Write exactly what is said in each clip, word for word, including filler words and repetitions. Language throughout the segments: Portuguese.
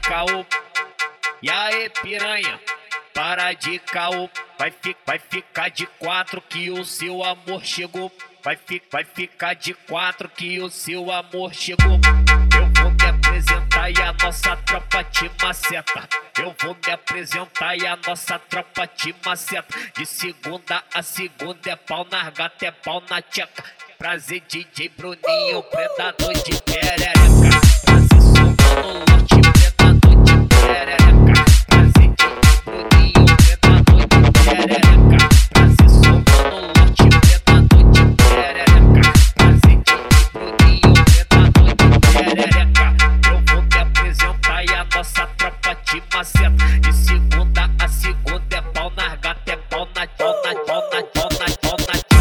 caô. E aí, piranha, para de caô. Vai, fi, vai ficar de quatro que o seu amor chegou. Vai, fi, vai ficar de quatro que o seu amor chegou. Eu vou me apresentar e a nossa tropa te maceta. Eu vou me apresentar e a nossa tropa te maceta. De segunda a segunda é pau na gata, é pau na tcheca. Prazer D J Bruninho, predador de perereca. Prazer somando lote, predador de perereca. Prazer D J Bruninho, predador de perereca. Prazer somando lote, predador de perereca. Prazer D J Bruninho, predador de perereca. Eu vou me apresentar e a nossa tropa te maceta. De segunda a segunda é pau na gata, é pau na pau na pau na pau na pau na tcheca.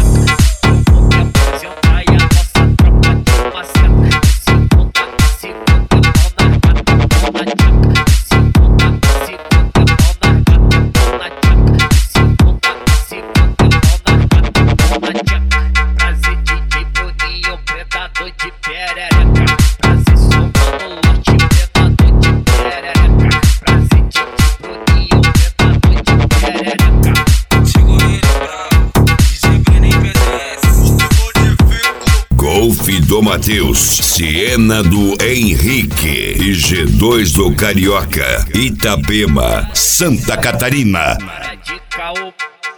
Golf do Matheus, Siena do Henrique e G dois do Carioca, Itapema, Santa Catarina. Para de caô.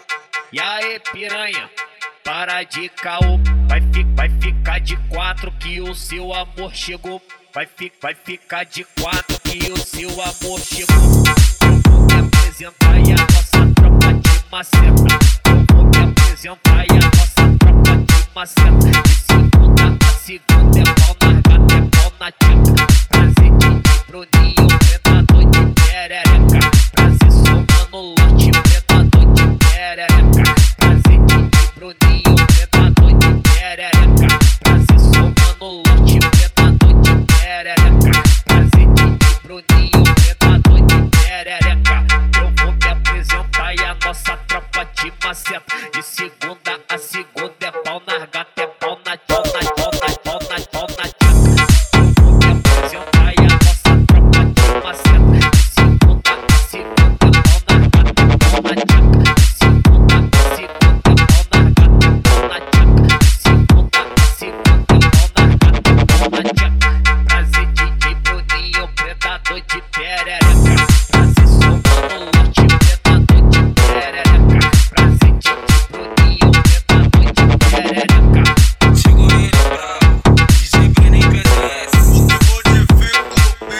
E aí, piranha, para de caô. Vai, fi, vai ficar de quatro que o seu amor chegou. Vai, fi, vai ficar de quatro que o seu amor chegou. Eu vou me apresentar e a nossa tropa te maceta. Eu vou me apresentar e a nossa tropa te maceta. De segunda a segunda é pau na gata, é pau na tcheca. Prazer D J Bruninho, predador de perereca. Prazer somando lote, predador de perereca. Prazer D J Bruninho, predador de perereca. Prazer somando lote, predador de perereca. Prazer D J Bruninho, predador de perereca. Eu vou me apresentar e a nossa tropa te maceta. De segunda a segunda é pau na gata, é pau na pau na pau na pau na pau na tcheca. Eu vou me apresentar e a nossa tropa te maceta. De segunda a segunda é pau na gata, é pau na tcheca. De segunda a segunda é pau na gata, é pau na tcheca. De segunda a segunda é pau na gata, é pau na tcheca. Prazer D J Bruninho, predador de perereca. Prazer somando lote, predador de perereca. Prazer D J Bruninho, predador de perereca. Chegou ele bravo, D J Bruninho P D S.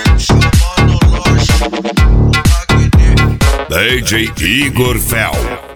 D J Igor Fel.